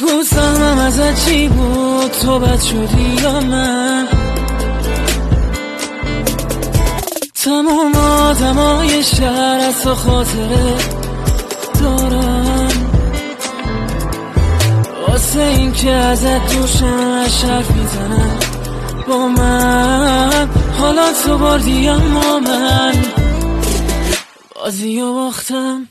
بگو سهمم ازت چی بود، تو بد شدی یا من؟ تموم آدمای شهر از تو خاطره دارن، واسه این که ازت دوشن حرف میزنن با من. حالا تو بردی اما من بازی و باختم.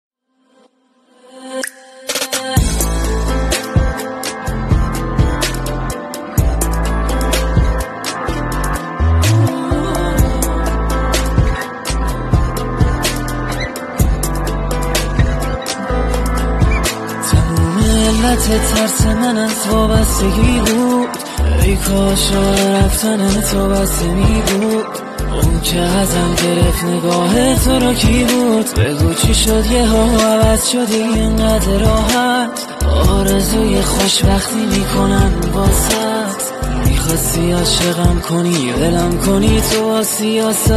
ترس من از وابستگی بود، ای کاش رفتن تو بسته می بود. اون که ازم گرفت نگاه تو رو کی بود؟ بگو چی شد یه ها عوض شدی اینقدر راحت؟ آرزوی خوشبختی میکنم واسط، میخواستی عاشقم کنی ولم کنی تو با سیاست.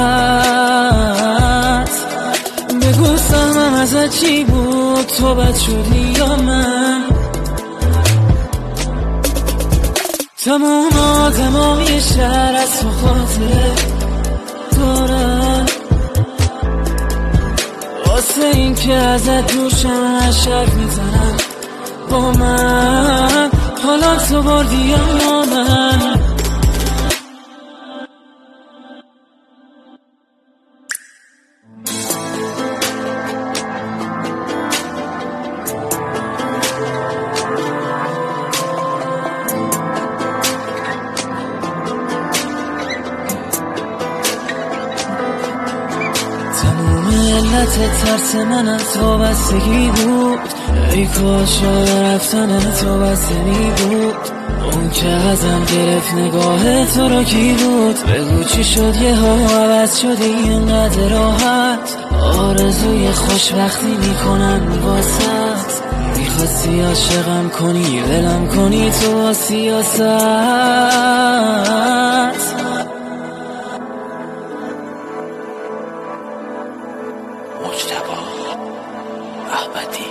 بگو سهمم ازت چی بود، تو بد شدی یا من؟ تمام آدمای شهر از تو خاطره دارن، واسه این که ازت دوشن حرف میزنن با من. حالا تو بردی یا من؟ ترس من از وابستگی بود، ای کاش رفتن تو بسته می بود. اون که ازم گرفت نگاه تو رو کی بود؟ بگو چی شد یه ها عوض شدی اینقدر راحت؟ آرزوی خوشبختی میکنن واسط، میخواستی عاشقم کنی ولم کنی تو با سیاست. مجتبی احمدی.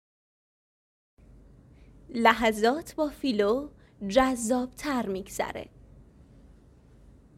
لحظات با فیلو جذاب تر میگذره.